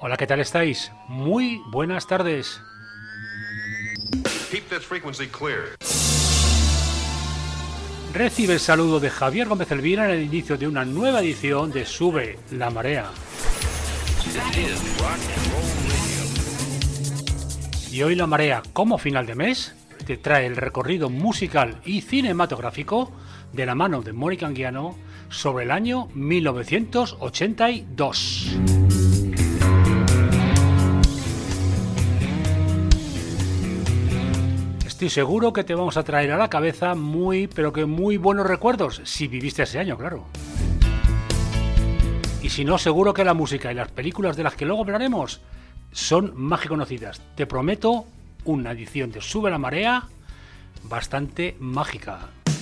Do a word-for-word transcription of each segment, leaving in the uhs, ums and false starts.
Hola, ¿qué tal estáis? Muy buenas tardes. Keep this frequency clear. Recibe el saludo de Javier Gómez Elvira en el inicio de una nueva edición de Sube la Marea. Y hoy La Marea, como final de mes, te trae el recorrido musical y cinematográfico de la mano de Mónica Anguiano sobre el año mil novecientos ochenta y dos. Estoy seguro que te vamos a traer a la cabeza muy, pero que muy buenos recuerdos, si viviste ese año, claro. Y si no, seguro que la música y las películas de las que luego hablaremos son más que conocidas. Te prometo una edición de Sube la Marea bastante mágica.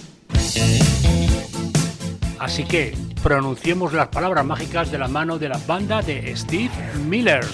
Así que pronunciemos las palabras mágicas de la mano de la banda de Steve Miller.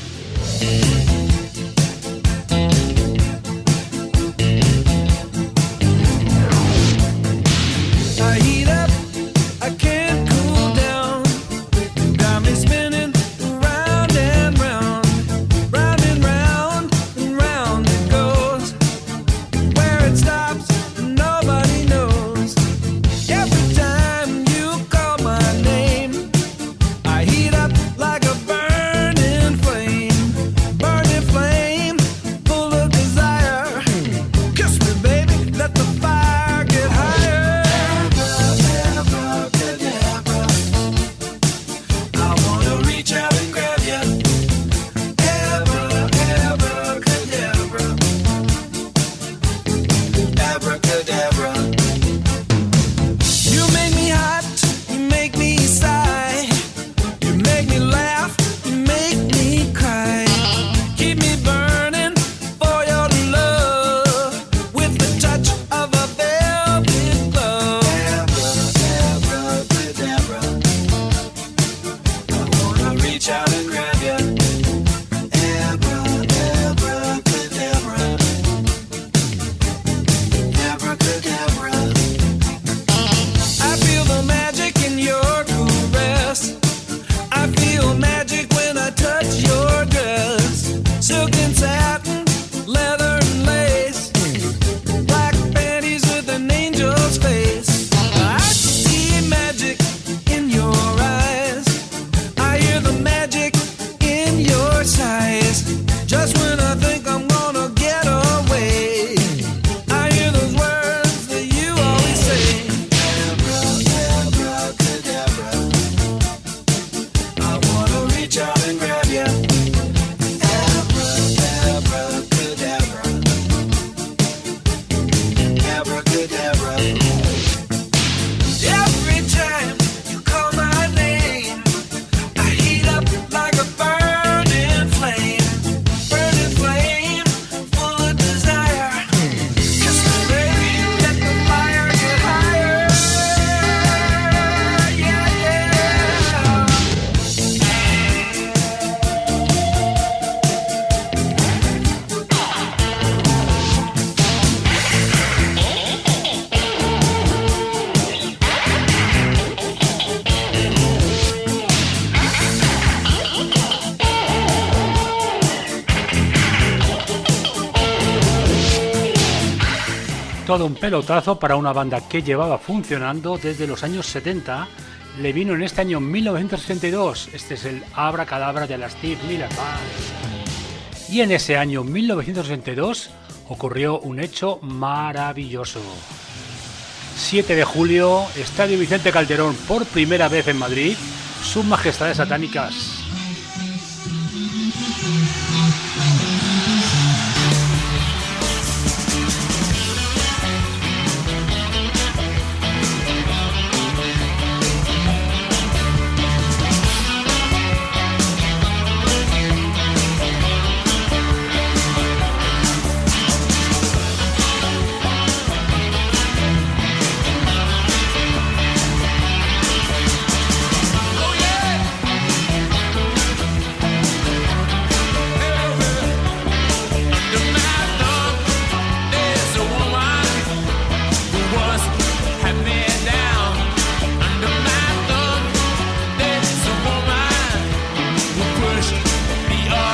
Todo un pelotazo para una banda que llevaba funcionando desde los años setenta. Le vino en este año mil novecientos sesenta y dos. Este es el Abracadabra de la Steve Miller Band. Y en ese año mil novecientos sesenta y dos ocurrió un hecho maravilloso. siete de julio, Estadio Vicente Calderón, por primera vez en Madrid, Sus Majestades Satánicas. The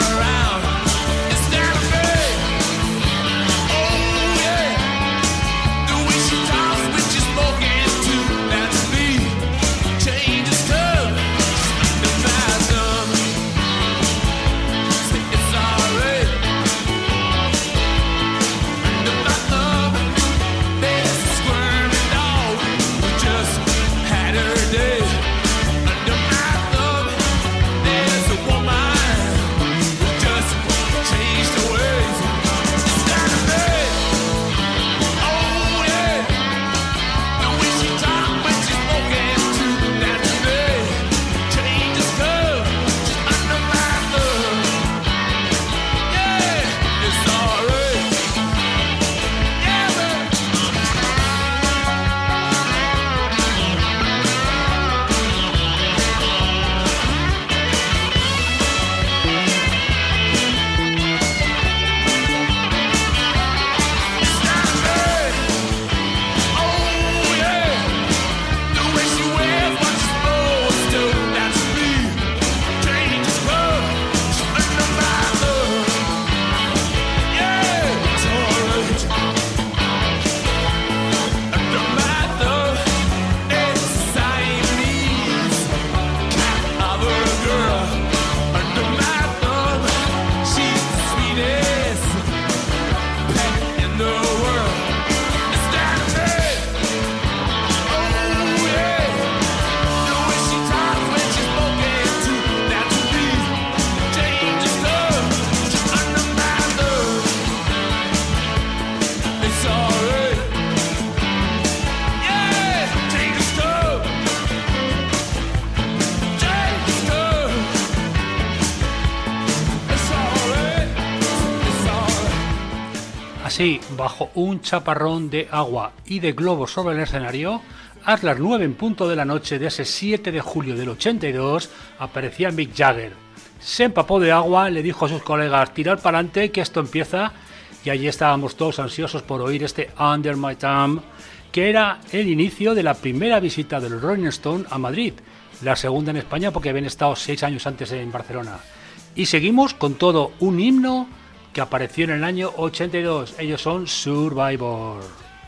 Así, bajo un chaparrón de agua y de globos sobre el escenario, a las nueve en punto de la noche de ese siete de julio del ochenta y dos, aparecía Mick Jagger. Se empapó de agua, le dijo a sus colegas, tirad para adelante que esto empieza, y allí estábamos todos ansiosos por oír este Under My Thumb, que era el inicio de la primera visita de los Rolling Stones a Madrid, la segunda en España porque habían estado seis años antes en Barcelona. Y seguimos con todo un himno que apareció en el año ochenta y dos, ellos son Survivor.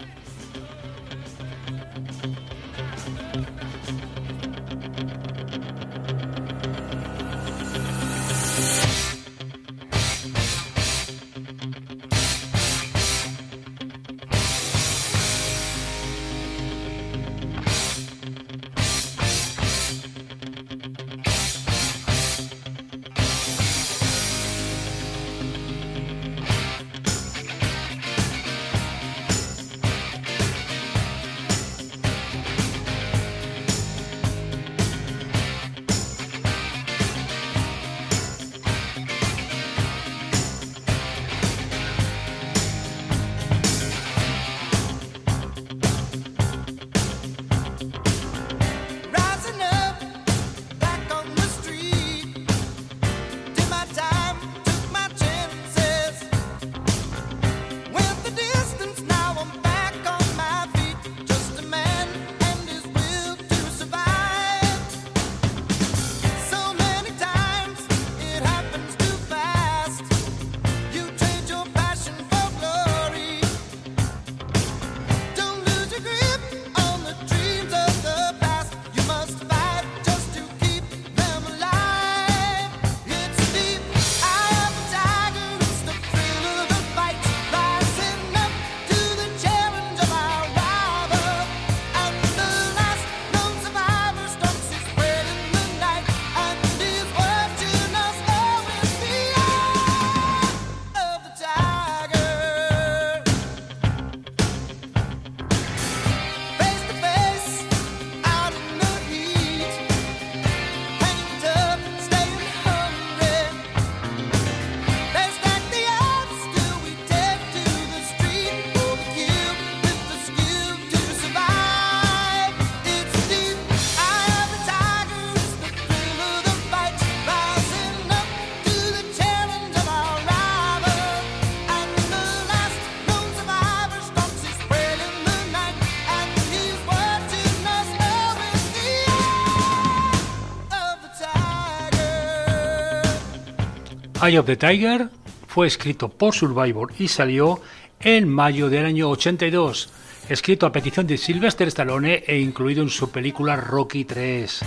Eye of the Tiger fue escrito por Survivor y salió en mayo del año ochenta y dos, escrito a petición de Sylvester Stallone e incluido en su película Rocky tres.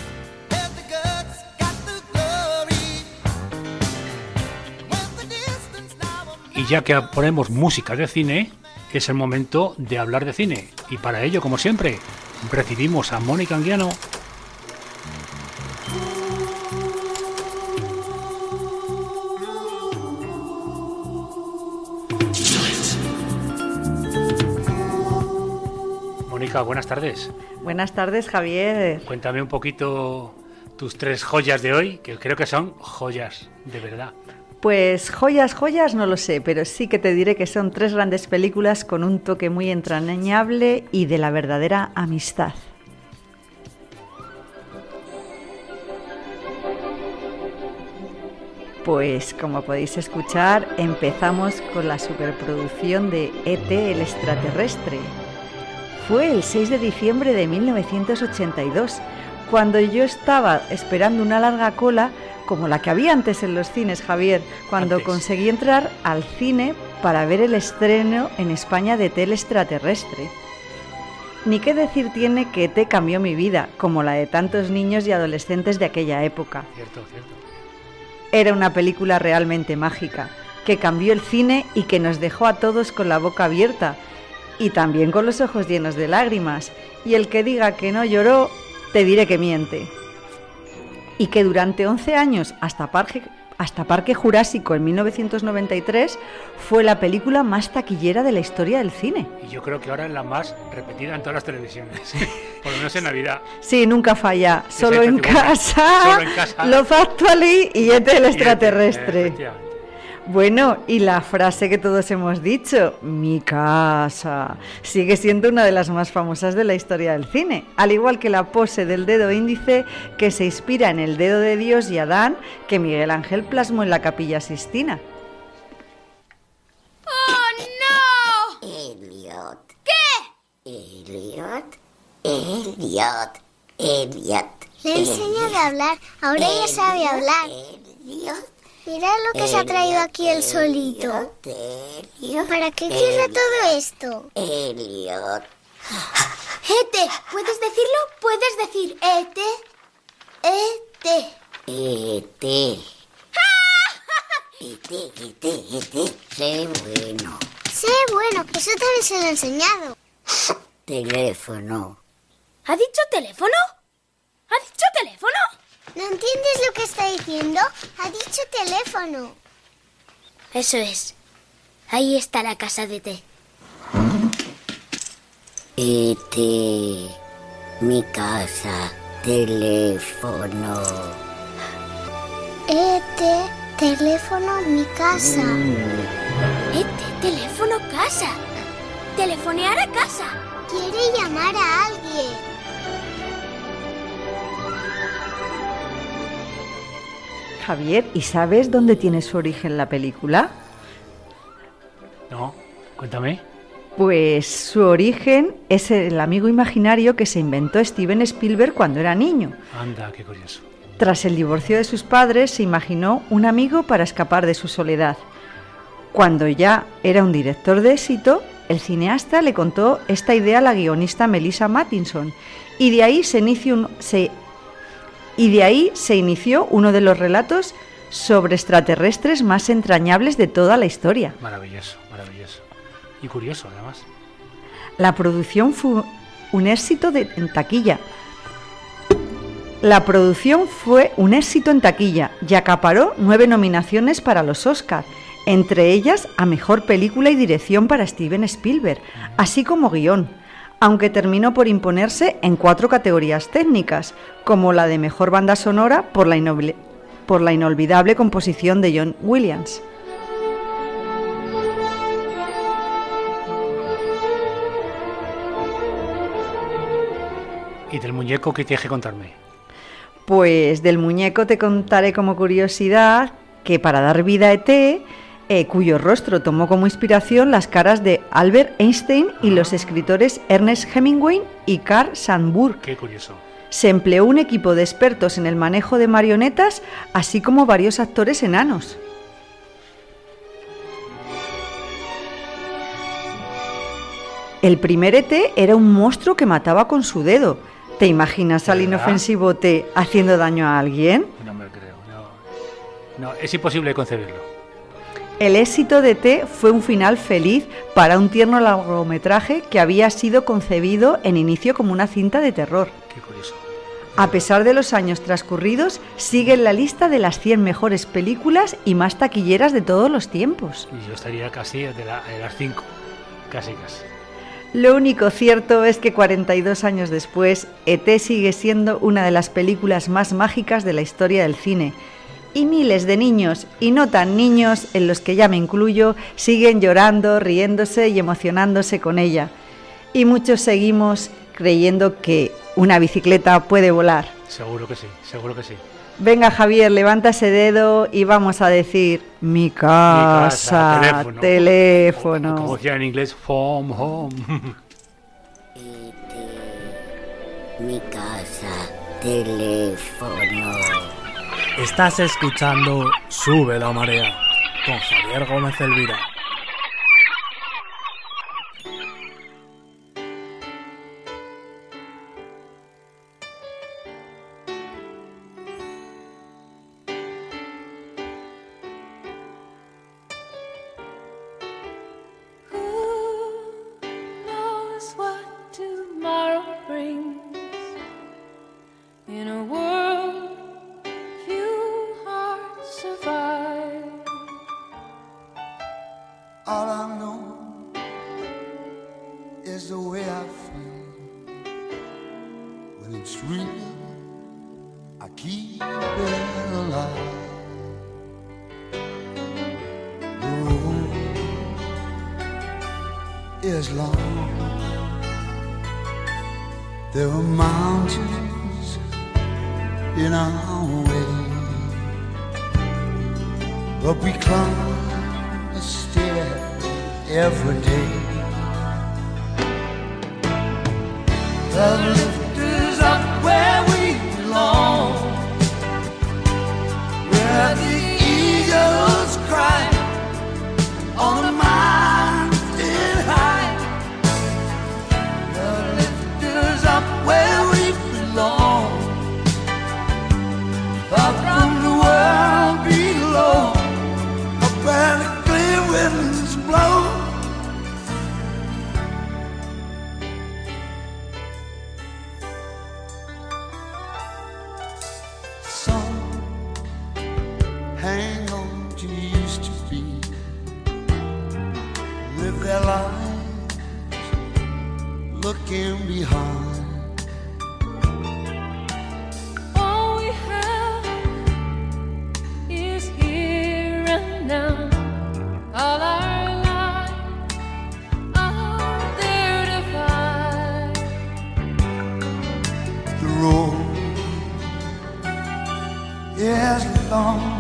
Y ya que ponemos música de cine, es el momento de hablar de cine. Y para ello, como siempre, recibimos a Mónica Anguiano. Mónica, buenas tardes. Buenas tardes, Javier. Cuéntame un poquito tus tres joyas de hoy, que creo que son joyas, de verdad. Pues joyas, joyas no lo sé, pero sí que te diré que son tres grandes películas con un toque muy entrañable y de la verdadera amistad. Pues como podéis escuchar, empezamos con la superproducción de E T el extraterrestre. Fue el seis de diciembre de mil novecientos ochenta y dos, cuando yo estaba esperando una larga cola, como la que había antes en los cines, Javier, cuando antes. Conseguí entrar al cine para ver el estreno en España de E T el extraterrestre. Ni qué decir tiene que E T cambió mi vida, como la de tantos niños y adolescentes de aquella época. Cierto, cierto. Era una película realmente mágica, que cambió el cine y que nos dejó a todos con la boca abierta, y también con los ojos llenos de lágrimas, y el que diga que no lloró, te diré que miente. Y que durante once años, hasta Parque, hasta Parque Jurásico en mil novecientos noventa y tres, fue la película más taquillera de la historia del cine. Y yo creo que ahora es la más repetida en todas las televisiones, por lo menos en Navidad. Sí, nunca falla, solo en, casa, solo en casa, Love Actually y E T el extraterrestre. Bueno, y la frase que todos hemos dicho, mi casa, sigue siendo una de las más famosas de la historia del cine, al igual que la pose del dedo índice que se inspira en el dedo de Dios y Adán que Miguel Ángel plasmó en la Capilla Sixtina. ¡Oh, no! Elliot. ¿Qué? Elliot, Elliot, Elliot. Le he enseñado a hablar, ahora ella sabe hablar. Elliot. Mirad lo que se ha traído aquí el solito. Elliot, ¿Para qué quiere todo esto? Elliot. Ete, ¿puedes decirlo? ¿Puedes decir Ete? Ete. Ete. Ete, ete, ete. Sé bueno. Sé bueno, que eso también se lo he enseñado. Teléfono. ¿Ha dicho teléfono? ¿Ha dicho teléfono? ¿No entiendes lo que está diciendo? Ha dicho teléfono. Eso es. Ahí está la casa de té. Ete. Mi casa. Teléfono. Ete, teléfono, mi casa. Ete, teléfono, casa. Telefonear a casa. Quiere llamar a alguien. Javier, ¿y sabes dónde tiene su origen la película? No, cuéntame. Pues su origen es el amigo imaginario que se inventó Steven Spielberg cuando era niño. Anda, qué curioso. Tras el divorcio de sus padres, se imaginó un amigo para escapar de su soledad. Cuando ya era un director de éxito, el cineasta le contó esta idea a la guionista Melissa Mattinson, y de ahí se inició un, se, y de ahí se inició uno de los relatos sobre extraterrestres más entrañables de toda la historia. Maravilloso, maravilloso. Y curioso, además. La producción fue un éxito de, en taquilla. La producción fue un éxito en taquilla y acaparó nueve nominaciones para los Oscar, entre ellas a Mejor Película y Dirección para Steven Spielberg, así como guión, aunque terminó por imponerse en cuatro categorías técnicas, como la de Mejor Banda Sonora por la, inoble, por la inolvidable composición de John Williams. ¿Y del muñeco qué tienes que contarme? Pues del muñeco te contaré como curiosidad que para dar vida a E T, eh, cuyo rostro tomó como inspiración las caras de Albert Einstein y ah. los escritores Ernest Hemingway y Carl Sandburg. Qué curioso. Se empleó un equipo de expertos en el manejo de marionetas, así como varios actores enanos. El primer E T era un monstruo que mataba con su dedo. ¿Te imaginas al inofensivo T haciendo daño a alguien? No me lo creo. No, no, es imposible concebirlo. El éxito de T fue un final feliz para un tierno largometraje que había sido concebido en inicio como una cinta de terror. Qué curioso. A pesar de los años transcurridos, sigue en la lista de las cien mejores películas y más taquilleras de todos los tiempos. Y yo estaría casi de, la, de las cinco, casi casi. Lo único cierto es que cuarenta y dos años después, E T sigue siendo una de las películas más mágicas de la historia del cine. Y miles de niños, y no tan niños, en los que ya me incluyo, siguen llorando, riéndose y emocionándose con ella. Y muchos seguimos creyendo que una bicicleta puede volar. Seguro que sí, seguro que sí. Venga, Javier, levanta ese dedo y vamos a decir mi casa, mi casa teléfono. teléfono. Como decía en inglés, phone home. Mi casa, teléfono. Estás escuchando Sube la Marea con Javier Gómez Elvira. is long. There are mountains in our way, but we climb a stair every day. The lift is up where we belong, where the eagles cry on a mountain high. The lift is up where we belong, far from the world below, up where the clear winds blow. Hang on to used to be, live their lives looking behind. All we have is here and now. All our lives are there to find. The road is long.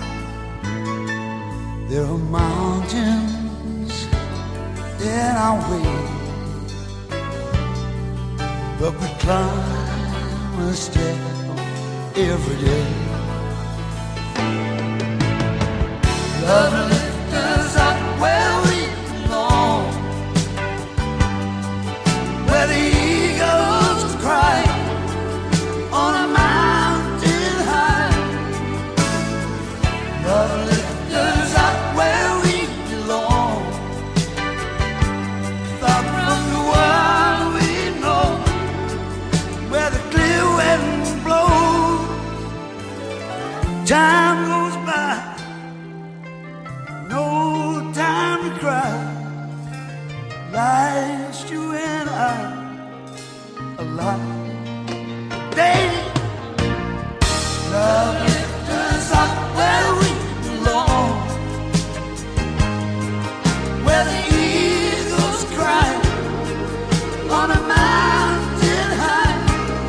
There are mountains in our way, but we climb a step every day. Love lifts us up where we belong, where the eagles cry on a mountain high. Love lifts us up where we belong, far from the world we know, where the clear winds blow. Time goes by, no time to cry. Life's you and I alive. Day, love lifts us up where we belong, where the eagles cry on a mountain high.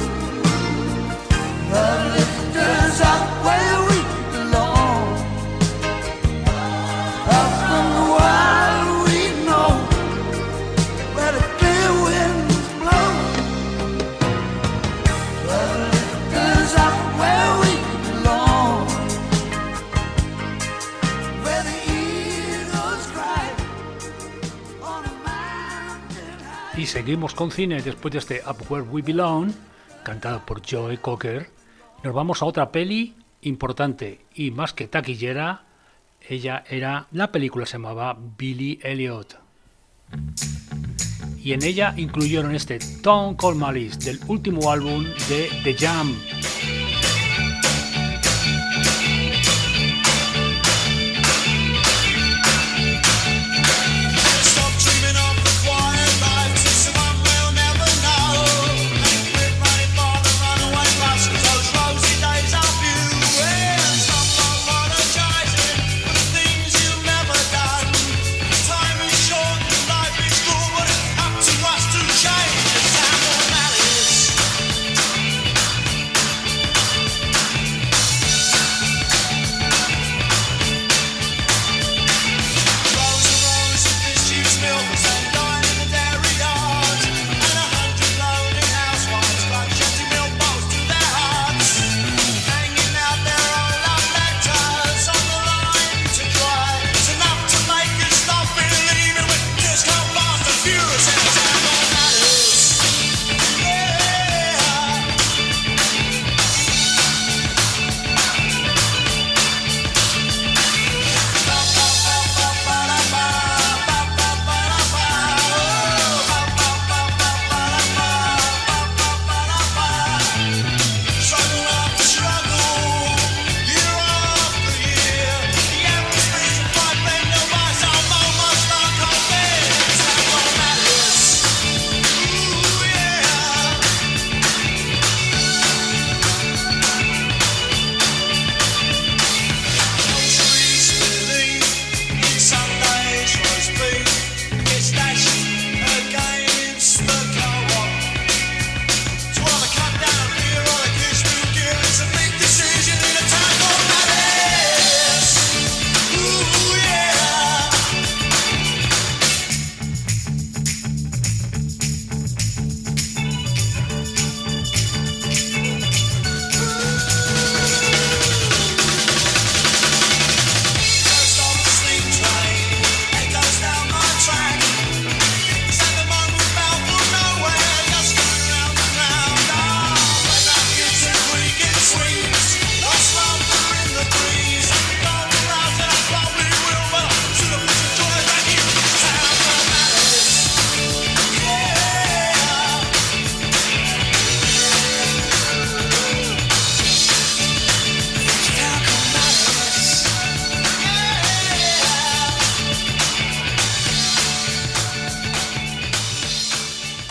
Love lifts us up where we belong, up from the world we know, where the clear winds blow. Love lifts us up where we belong, where the eagles cry on a mountain high. Y seguimos con cine después de este Up Where We Belong, cantado por Joe Cocker. Nos vamos a otra peli importante y más que taquillera. Ella era, la película se llamaba Billy Elliot, y en ella incluyeron este Don't Call Malice del último álbum de The Jam. Stop dreaming of the quiet life, to someone we'll never know. Quit running for the runaway bus, 'cause those rosy days are few. Yeah, stop apologizing for the things you've never done. Time is short and life is cool, but it's up to us to change the sound of malice.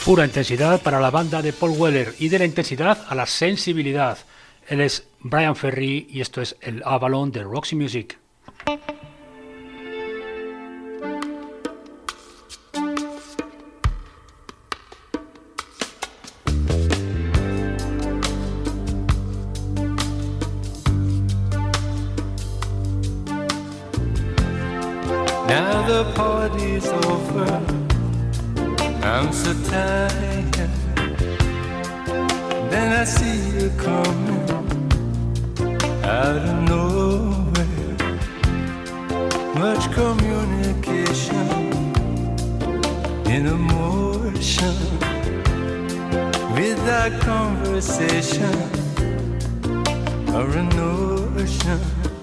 Pura intensidad para la banda de Paul Weller y de la intensidad a la sensibilidad. Él es Bryan Ferry y esto es el Avalon de Roxy Music. Now the party's over, I'm so tired. Then I see you coming out of nowhere. Much communication in emotion, without conversation or a notion.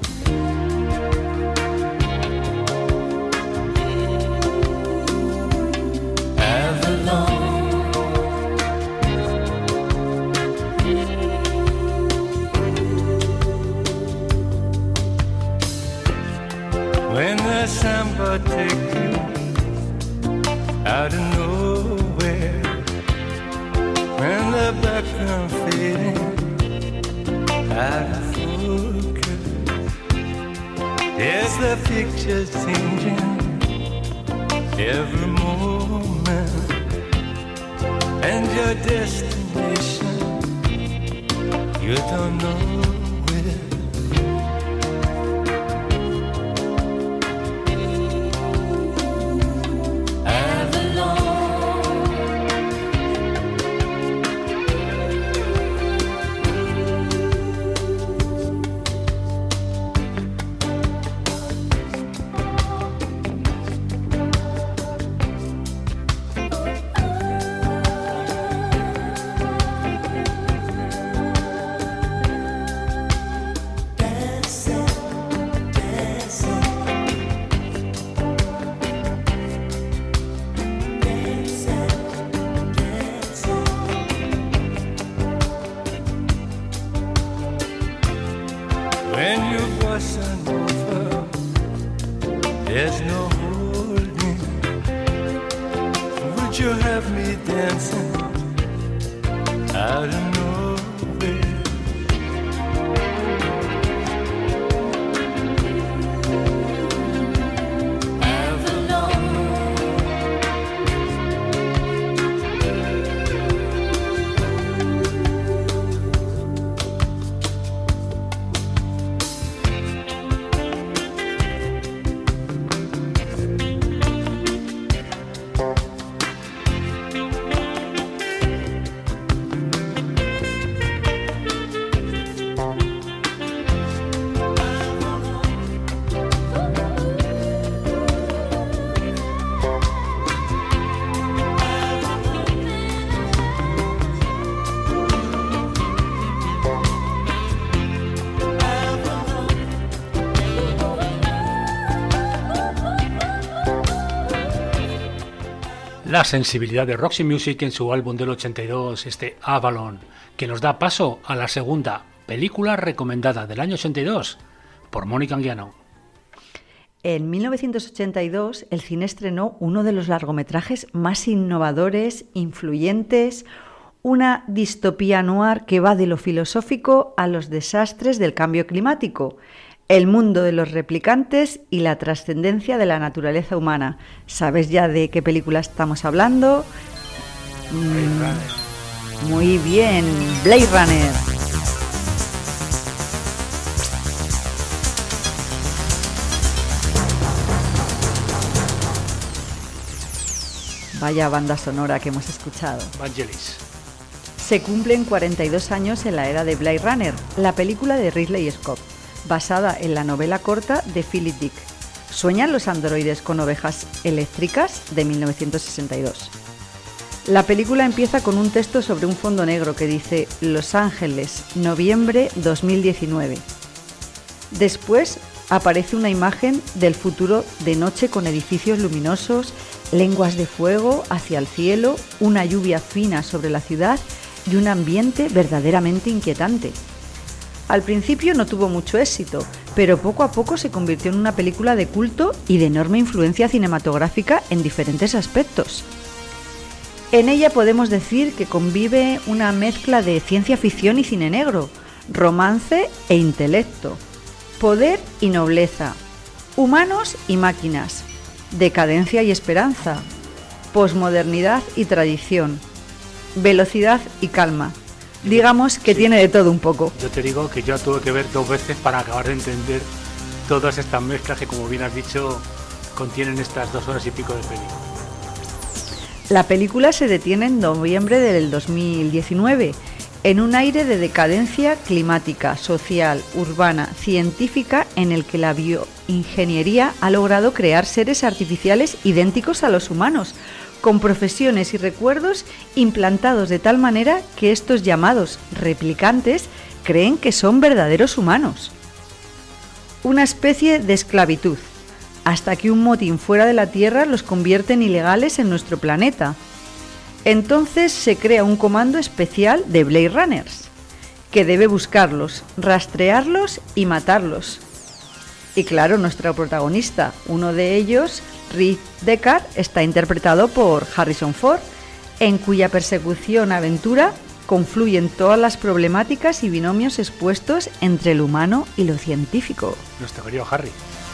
When the samba take you out of nowhere, when the background fading out of focus, yes, the picture's changing every moment, and your destination you don't know. La sensibilidad de Roxy Music en su álbum del ochenta y dos, este Avalon, que nos da paso a la segunda película recomendada del año ochenta y dos por Mónica Anguiano. En mil novecientos ochenta y dos, el cine estrenó uno de los largometrajes más innovadores, influyentes, una distopía noir que va de lo filosófico a los desastres del cambio climático, el mundo de los replicantes y la trascendencia de la naturaleza humana. ¿Sabes ya de qué película estamos hablando? Mm, muy bien, Blade Runner. Vaya banda sonora que hemos escuchado. Vangelis. Se cumplen cuarenta y dos años en la era de Blade Runner, la película de Ridley Scott, basada en la novela corta de Philip Dick. ¿Sueñan los androides con ovejas eléctricas? De mil novecientos sesenta y dos. La película empieza con un texto sobre un fondo negro que dice Los Ángeles, noviembre dos mil diecinueve. Después aparece una imagen del futuro de noche con edificios luminosos, lenguas de fuego hacia el cielo, una lluvia fina sobre la ciudad y un ambiente verdaderamente inquietante. Al principio no tuvo mucho éxito, pero poco a poco se convirtió en una película de culto y de enorme influencia cinematográfica en diferentes aspectos. En ella podemos decir que convive una mezcla de ciencia ficción y cine negro, romance e intelecto, poder y nobleza, humanos y máquinas, decadencia y esperanza, posmodernidad y tradición, velocidad y calma. Digamos que sí, tiene de todo un poco. Yo te digo que yo tuve que ver dos veces para acabar de entender todas estas mezclas que, como bien has dicho, contienen estas dos horas y pico de película. La película se detiene en noviembre del dos mil diecinueve, en un aire de decadencia climática, social, urbana, científica, en el que la bioingeniería ha logrado crear seres artificiales idénticos a los humanos, con profesiones y recuerdos implantados de tal manera que estos llamados replicantes creen que son verdaderos humanos. Una especie de esclavitud, hasta que un motín fuera de la Tierra los convierte en ilegales en nuestro planeta. Entonces se crea un comando especial de Blade Runners, que debe buscarlos, rastrearlos y matarlos. Y claro, nuestro protagonista, uno de ellos, Rick Deckard, está interpretado por Harrison Ford, en cuya persecución-aventura confluyen todas las problemáticas y binomios expuestos entre lo humano y lo científico. Nuestro querido Harry.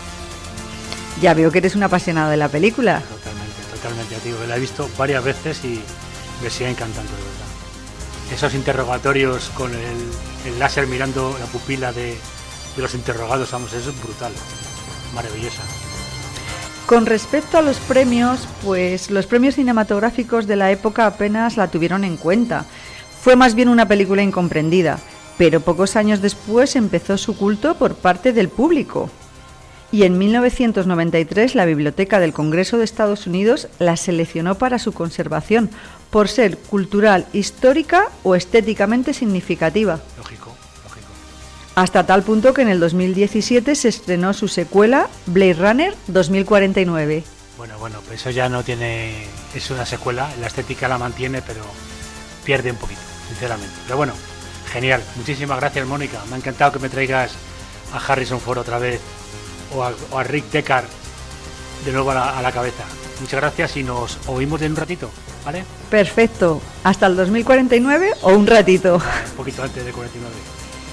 Ya veo que eres un apasionado de la película. Totalmente, totalmente, tío. La he visto varias veces y me sigue encantando, de verdad. Esos interrogatorios con el, el láser mirando la pupila de, de los interrogados, vamos, eso es brutal. Maravillosa. Con respecto a los premios, pues los premios cinematográficos de la época apenas la tuvieron en cuenta. Fue más bien una película incomprendida, pero pocos años después empezó su culto por parte del público. Y en mil novecientos noventa y tres la Biblioteca del Congreso de Estados Unidos la seleccionó para su conservación, por ser cultural, histórica o estéticamente significativa. Lógico, lógico. Hasta tal punto que en el dos mil diecisiete se estrenó su secuela, Blade Runner dos mil cuarenta y nueve. Bueno, bueno, pues eso ya no tiene... Es una secuela, la estética la mantiene, pero pierde un poquito, sinceramente. Pero bueno, genial. Muchísimas gracias, Mónica. Me ha encantado que me traigas a Harrison Ford otra vez. O a, o a Rick Deckard de nuevo a la, a la cabeza. Muchas gracias y nos oímos en un ratito, ¿vale? Perfecto. ¿Hasta el dos mil cuarenta y nueve o un ratito? Un poquito antes de cuarenta y nueve.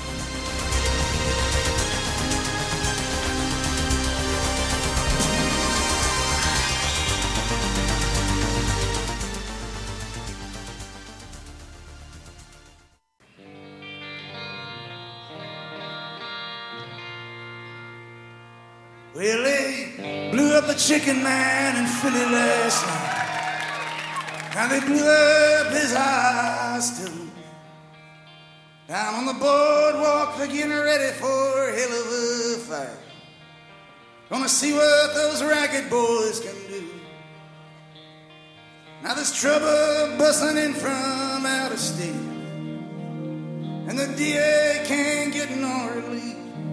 Well, they blew up the chicken man in Philly last night. And they blew up his house too. Down on the boardwalk, they're getting ready for a hell of a fight. Gonna see what those racket boys can do. Now there's trouble busting in from out of state, and the D A can't get no relief.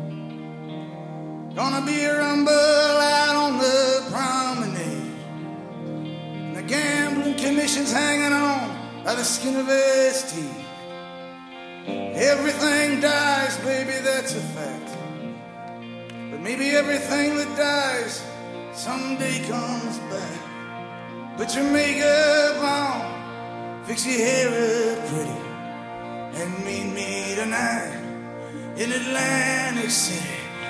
Gonna be a rumble out on the promenade, and the gambling commission's hanging on by the skin of its teeth. Everything dies, baby, that's a fact. But maybe everything that dies someday comes back. Put your makeup on, fix your hair up pretty, and meet me tonight in Atlantic City.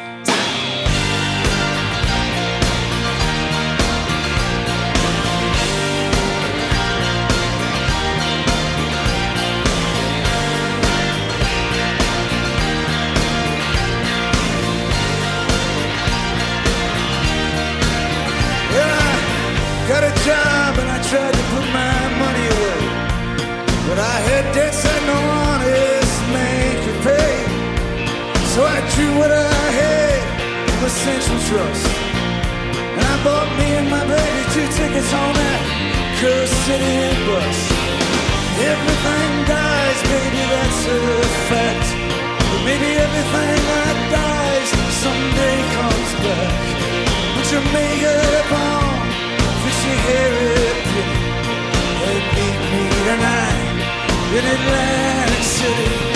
Got a job and I tried to put my money away, but I had debts that no honest man could pay. So I drew what I had from a Central Trust, and I bought me and my baby two tickets on that Coast City bus. Everything dies, baby, that's a fact. But maybe everything that dies someday comes back. Put your makeup on, fix your hair up pretty, and meet me tonight in Atlantic City.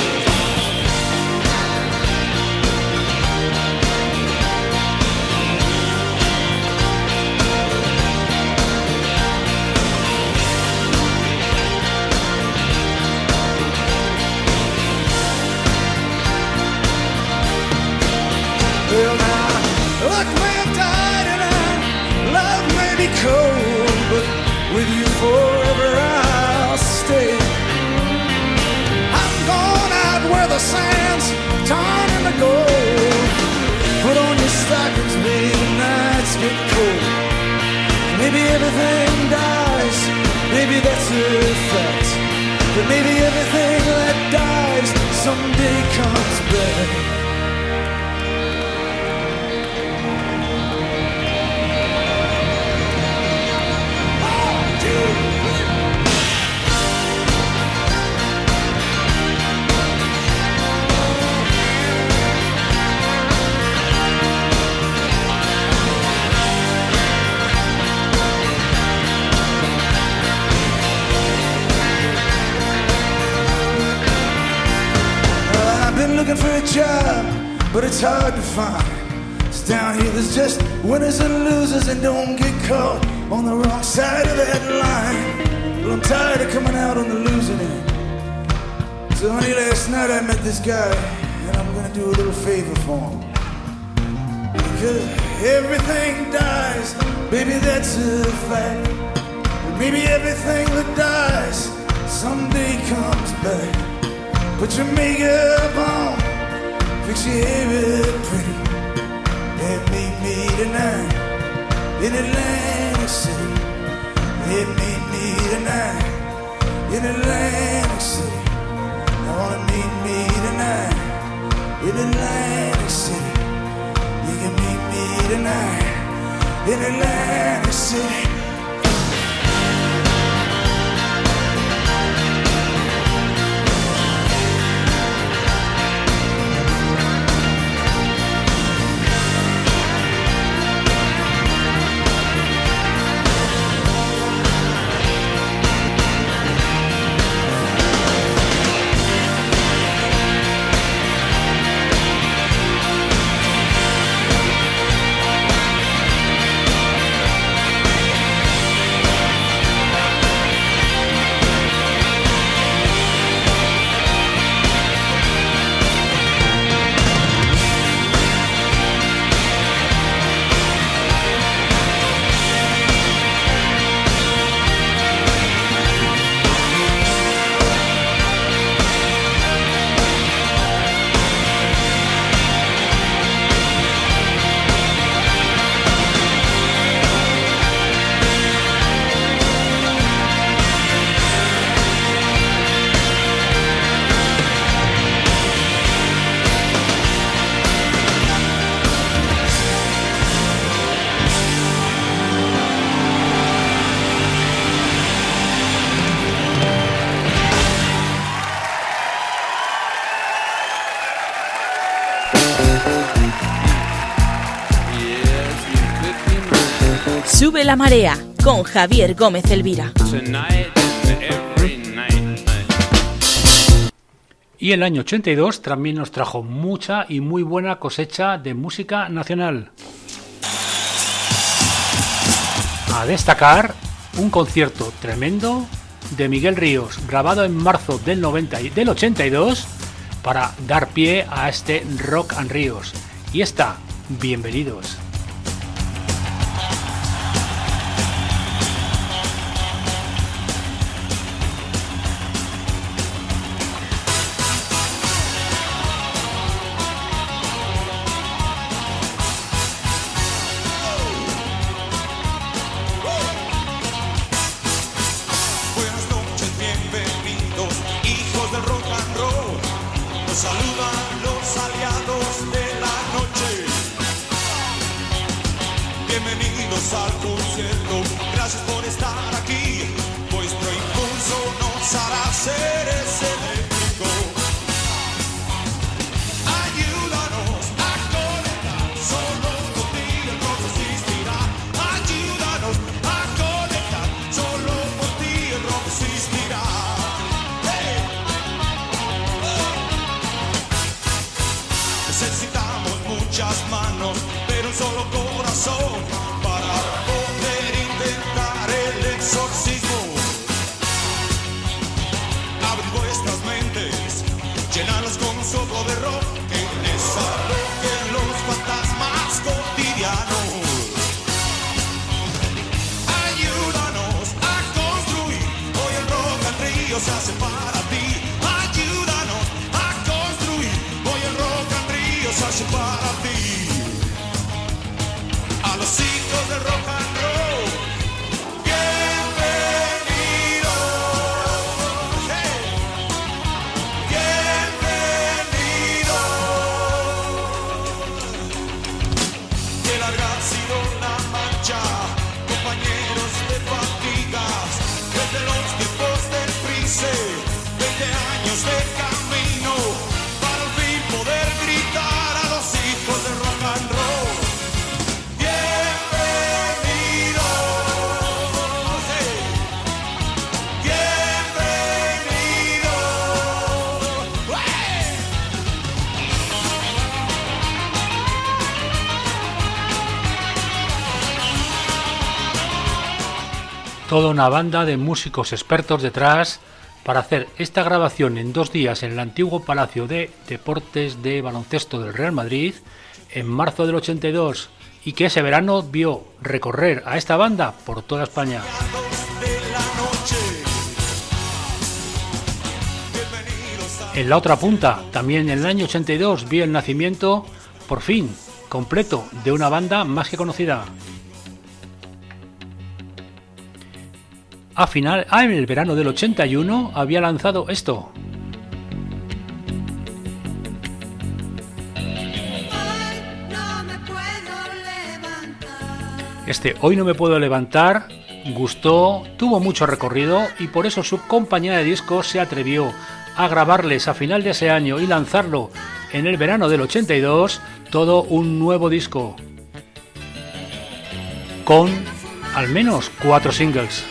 a fact that maybe everything that dies someday comes back. Looking for a job, but it's hard to find. It's down here, there's just winners and losers, and don't get caught on the wrong side of that line. Well, I'm tired of coming out on the losing end. So honey, last night I met this guy, and I'm gonna do a little favor for him. Because everything dies, baby, that's a fact. But maybe everything that dies someday comes back. Put your makeup on, fix your hair up pretty, and meet me tonight in Atlantic City. And meet me tonight in Atlantic City. I wanna meet me tonight in Atlantic City. You can meet me tonight in Atlantic City. Sube la marea con Javier Gómez Elvira. Y el año ochenta y dos también nos trajo mucha y muy buena cosecha de música nacional. A destacar un concierto tremendo de Miguel Ríos, grabado en marzo del, noventa y, del ochenta y dos, para dar pie a este Rock and Ríos. Y está, bienvenidos. Saludan los aliados de la noche. Bienvenidos al concierto. Gracias por estar aquí. Vuestro impulso nos hará seres eléctricos. Ayúdanos a conectar. Solo contigo el rock existirá. Ayúdanos a conectar. Solo por ti el rock existirá. Necesitamos muchas manos, pero un solo corazón para poder intentar el exorcismo. Toda una banda de músicos expertos detrás para hacer esta grabación en dos días en el antiguo Palacio de Deportes de Baloncesto del Real Madrid en marzo del ochenta y dos, y que ese verano vio recorrer a esta banda por toda España. En la otra punta, también en el año ochenta y dos, vi el nacimiento, por fin, completo, de una banda más que conocida. A final, ah, en el verano del ochenta y uno había lanzado esto. Este Hoy no me puedo levantar gustó, tuvo mucho recorrido y por eso su compañía de discos se atrevió a grabarles a final de ese año y lanzarlo en el verano del ochenta y dos todo un nuevo disco con al menos cuatro singles.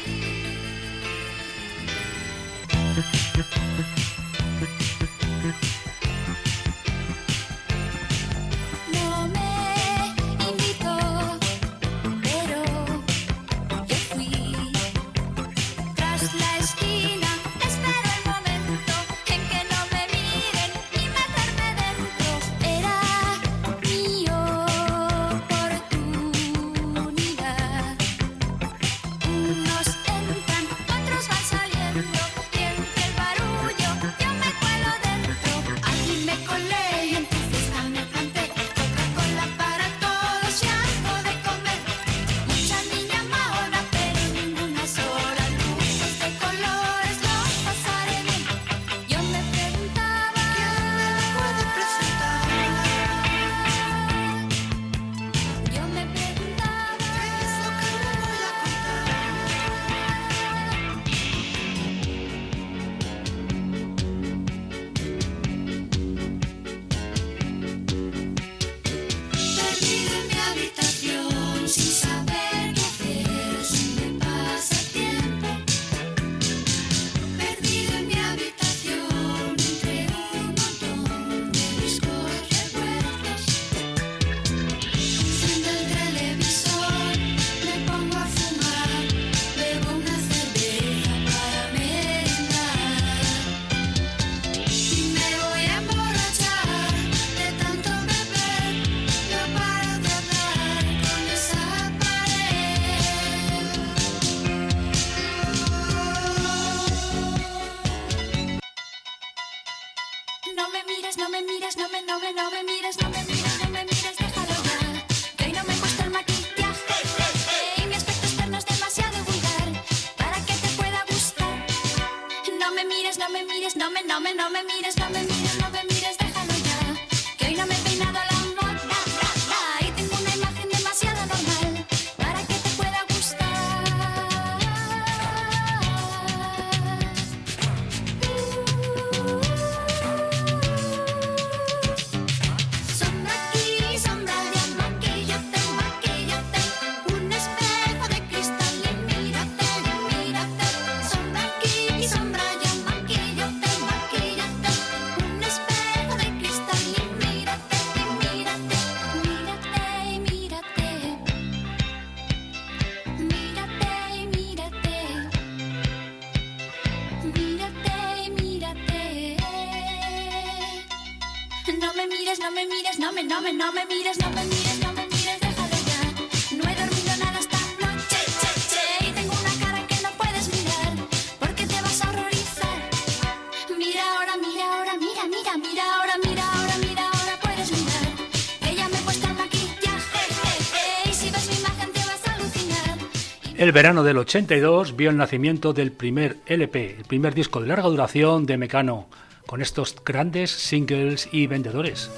El verano del ochenta y dos vio el nacimiento del primer L P, el primer disco de larga duración de Mecano, con estos grandes singles y vendedores.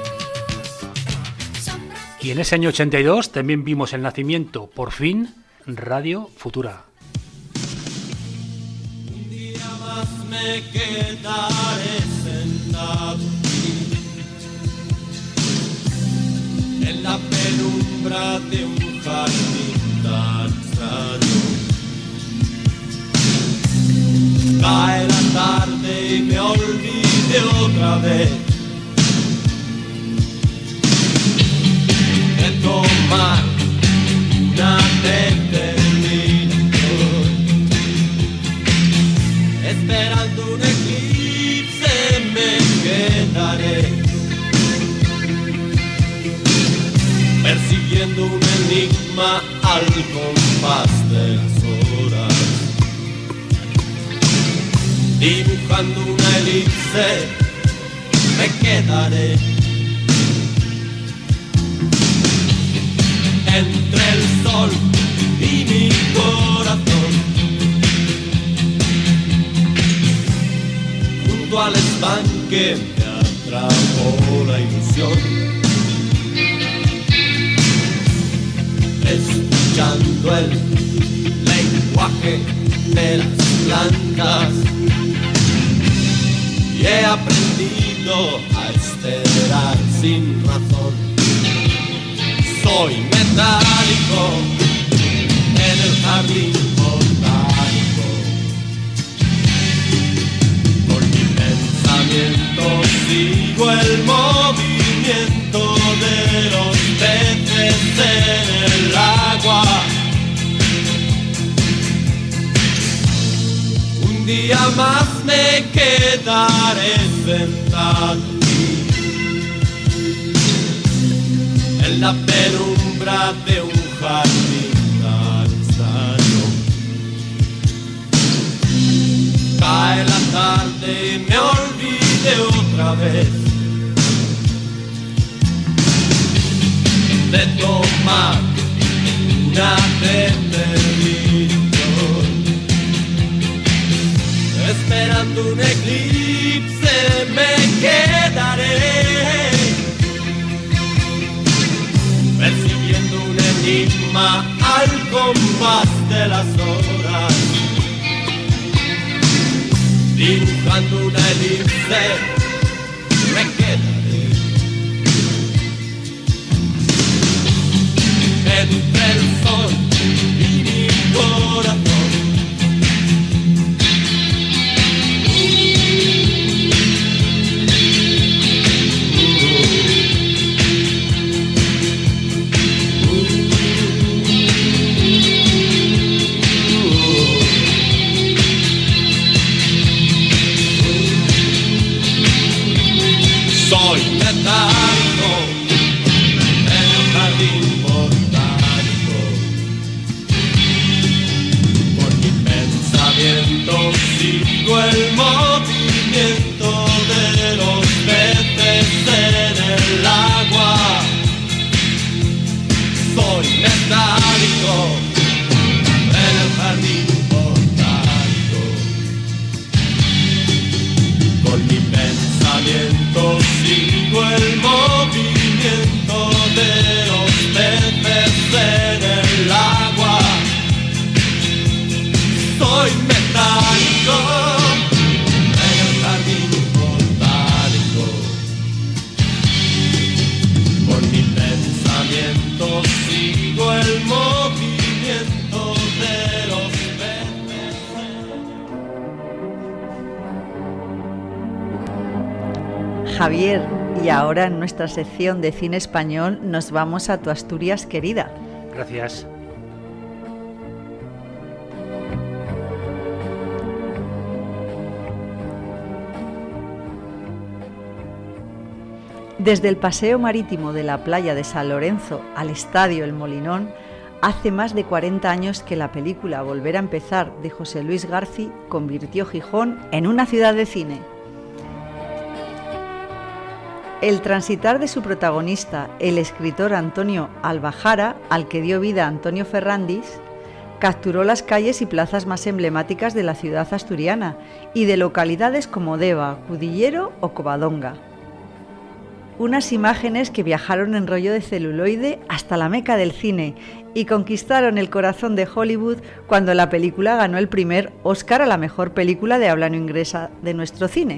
Y en ese año ochenta y dos también vimos el nacimiento, por fin, Radio Futura. Un día más me quedaré sentado en la penumbra de un jardín tan extraño. Cae la tarde y me olvide otra vez de tomar una determinación. enigma al compás de las horas, dibujando una elipse me quedaré entre el sol y mi corazón, junto al estanque me atrapó la ilusión, escuchando el lenguaje de las plantas, y he aprendido a esperar sin razón. Soy metálico en el jardín botánico, con mi pensamiento sigo el movimiento de los peces en el agua. Un día más me quedaré sentado en la penumbra de un jardín tan extraño. Cae la tarde y me olvidé otra vez de tomar una determinación, esperando un eclipse me quedaré, percibiendo un enigma al compás de las horas, dibujando una elipse me quedaré entre el sol y mi corazón. Soy metálico en el jardín botánico, por mi pensamiento sigo el movimiento de los peces en el agua. Soy metálico en el jardín botánico, por mi pensamiento sigo el movimiento de los peces en el agua. Soy metálico en el jardín botánico, por mi pensamiento sigo el movimiento de los peces. Javier, y ahora en nuestra sección de cine español nos vamos a tu Asturias querida. Gracias. Desde el paseo marítimo de la playa de San Lorenzo al estadio El Molinón, hace más de cuarenta años que la película Volver a empezar de José Luis García convirtió Gijón en una ciudad de cine. El transitar de su protagonista, el escritor Antonio Albajara, al que dio vida Antonio Ferrandis, capturó las calles y plazas más emblemáticas de la ciudad asturiana y de localidades como Deva, Cudillero o Covadonga. Unas imágenes que viajaron en rollo de celuloide hasta la meca del cine y conquistaron el corazón de Hollywood cuando la película ganó el primer Oscar a la mejor película de habla no inglesa de nuestro cine.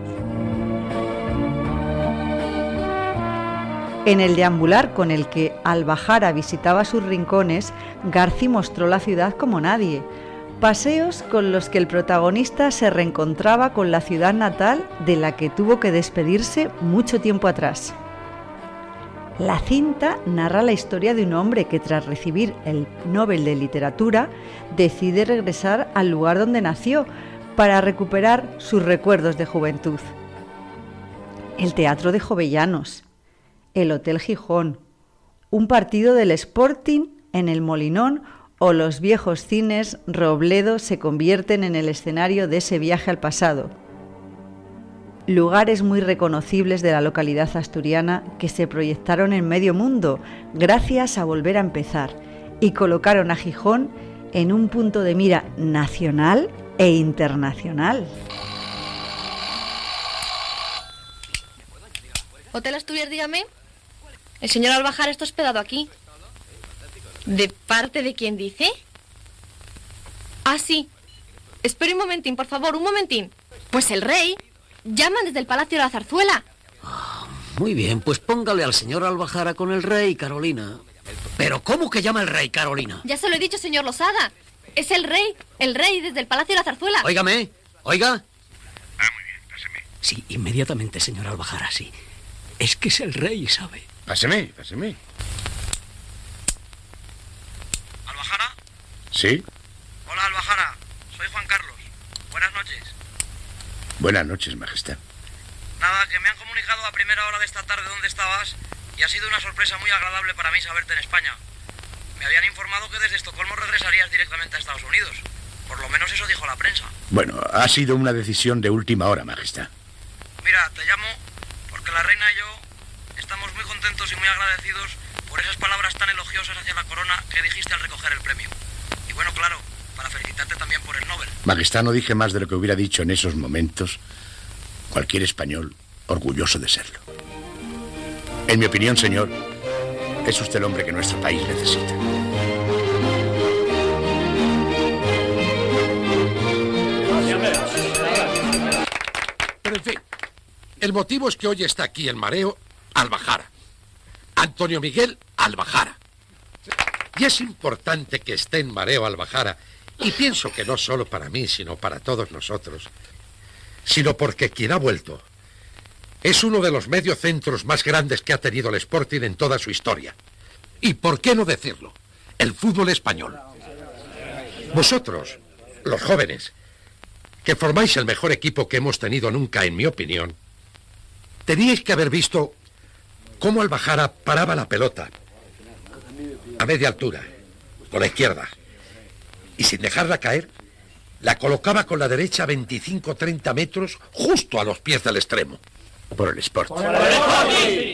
En el deambular con el que Albajara visitaba sus rincones, García mostró la ciudad como nadie. Paseos con los que el protagonista se reencontraba con la ciudad natal de la que tuvo que despedirse mucho tiempo atrás. La cinta narra la historia de un hombre que tras recibir el Nobel de Literatura decide regresar al lugar donde nació para recuperar sus recuerdos de juventud. El Teatro de Jovellanos, el Hotel Gijón, un partido del Sporting en el Molinón o los viejos cines Robledo se convierten en el escenario de ese viaje al pasado. Lugares muy reconocibles de la localidad asturiana que se proyectaron en medio mundo gracias a Volver a Empezar y colocaron a Gijón en un punto de mira nacional e internacional. Hotel Asturias, dígame. El señor Albajara está hospedado aquí. ¿De parte de quién dice? Ah, sí. Espere un momentín, por favor, un momentín. Pues el rey. Llaman desde el Palacio de la Zarzuela. Oh, muy bien, pues póngale al señor Albajara con el rey, Carolina. ¿Pero cómo que llama el rey, Carolina? Ya se lo he dicho, señor Losada. Es el rey, el rey desde el Palacio de la Zarzuela. Óigame, oiga. Ah, muy bien, páseme. Sí, inmediatamente, señor Albajara, sí. Es que es el rey, ¿sabe? Páseme, páseme. ¿Albajara? ¿Sí? Hola, Albajara. Soy Juan Carlos. Buenas noches. Buenas noches, Majestad. Nada, que me han comunicado a primera hora de esta tarde dónde estabas y ha sido una sorpresa muy agradable para mí saberte en España. Me habían informado que desde Estocolmo regresarías directamente a Estados Unidos. Por lo menos eso dijo la prensa. Bueno, ha sido una decisión de última hora, Majestad. Mira, te llamo porque la reina y yo estamos muy contentos y muy agradecidos por esas palabras tan elogiosas hacia la corona que dijiste al recoger el premio. Y bueno, claro, para felicitarte también por el Nobel. Majestad, no dije más de lo que hubiera dicho en esos momentos cualquier español orgulloso de serlo. En mi opinión, señor, es usted el hombre que nuestro país necesita. Pero en fin, el motivo es que hoy está aquí en Mareo Albajara. Antonio Miguel Albajara. Y es importante que esté en Mareo Albajara, y pienso que no solo para mí, sino para todos nosotros, sino porque quien ha vuelto es uno de los mediocentros más grandes que ha tenido el Sporting en toda su historia. Y por qué no decirlo, el fútbol español. Vosotros, los jóvenes, que formáis el mejor equipo que hemos tenido nunca, en mi opinión, teníais que haber visto cómo Albajara paraba la pelota a media altura, con la izquierda, y sin dejarla caer, la colocaba con la derecha a veinticinco o treinta metros, justo a los pies del extremo. Por el Sporting. ¡Por el Sporting!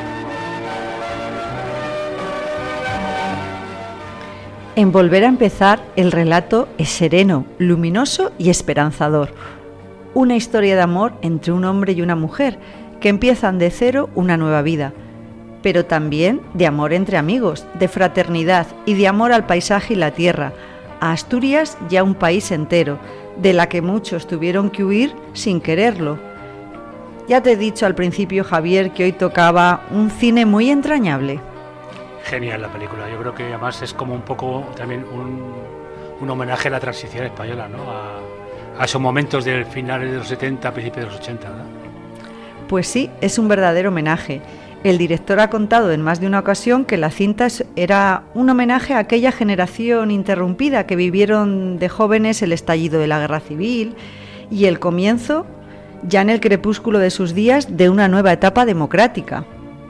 En Volver a Empezar, el relato es sereno, luminoso y esperanzador. Una historia de amor entre un hombre y una mujer, que empiezan de cero una nueva vida, pero también de amor entre amigos, de fraternidad y de amor al paisaje y la tierra, a Asturias y a un país entero, de la que muchos tuvieron que huir sin quererlo. Ya te he dicho al principio, Javier, que hoy tocaba un cine muy entrañable. Genial la película, yo creo que además es como un poco también un, un homenaje a la transición española, ¿no? A, a esos momentos del finales de los setenta, principios de los ochenta, ¿no? Pues sí, es un verdadero homenaje. El director ha contado en más de una ocasión que la cinta era un homenaje a aquella generación interrumpida que vivieron de jóvenes el estallido de la Guerra Civil y el comienzo, ya en el crepúsculo de sus días, de una nueva etapa democrática.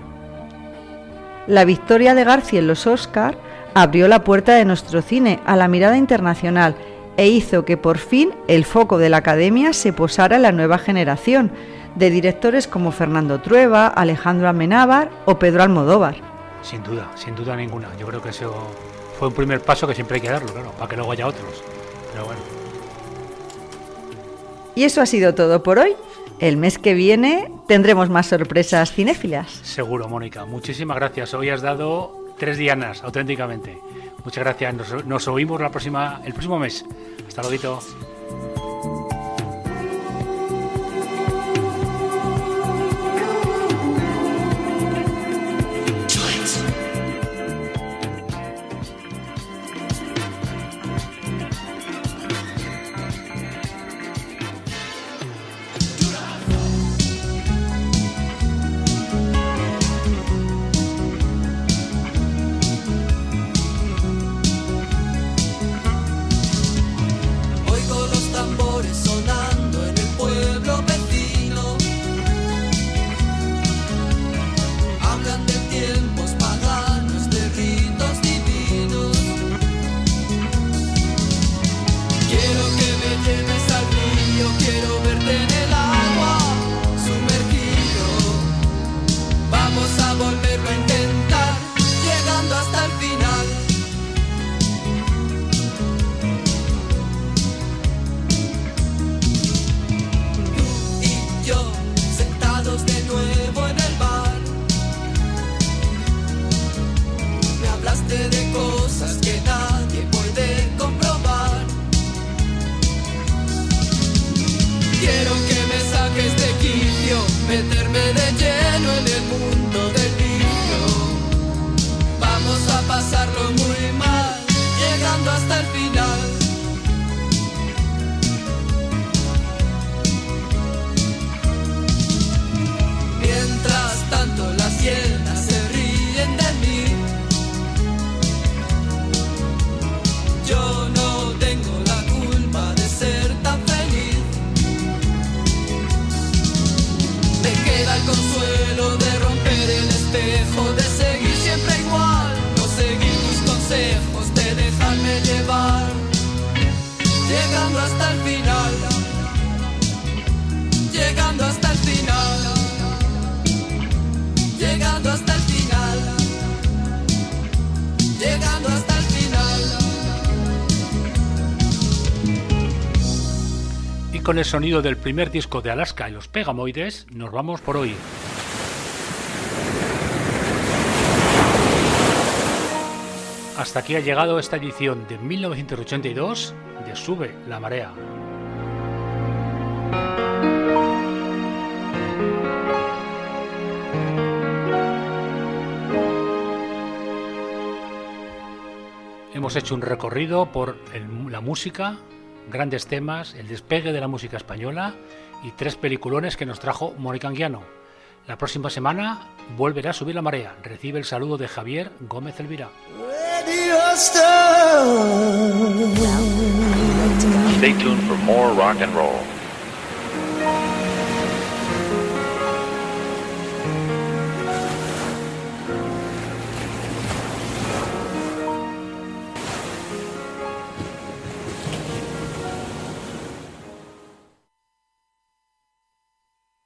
La victoria de García en los Oscar abrió la puerta de nuestro cine a la mirada internacional e hizo que por fin el foco de la Academia se posara en la nueva generación, de directores como Fernando Trueba, Alejandro Amenábar o Pedro Almodóvar. Sin duda, sin duda ninguna. Yo creo que eso fue un primer paso que siempre hay que darlo, claro, para que luego haya otros. Pero bueno. Y eso ha sido todo por hoy. El mes que viene tendremos más sorpresas cinéfilas. Seguro, Mónica. Muchísimas gracias. Hoy has dado tres dianas, auténticamente. Muchas gracias. Nos, nos oímos la próxima, el próximo mes. Hasta luego. Oigo los tambores déjame llevar, llegando hasta el final, llegando hasta el final, llegando hasta el final, llegando hasta el final. Y con el sonido del primer disco de Alaska y los Pegamoides, nos vamos por hoy. Hasta aquí ha llegado esta edición de mil novecientos ochenta y dos de Sube la Marea. Hemos hecho un recorrido por el, la música, grandes temas, el despegue de la música española y tres peliculones que nos trajo Mónica Anguiano. La próxima semana volverá a Subir la Marea. Recibe el saludo de Javier Gómez Elvira. Stay tuned for more rock and roll.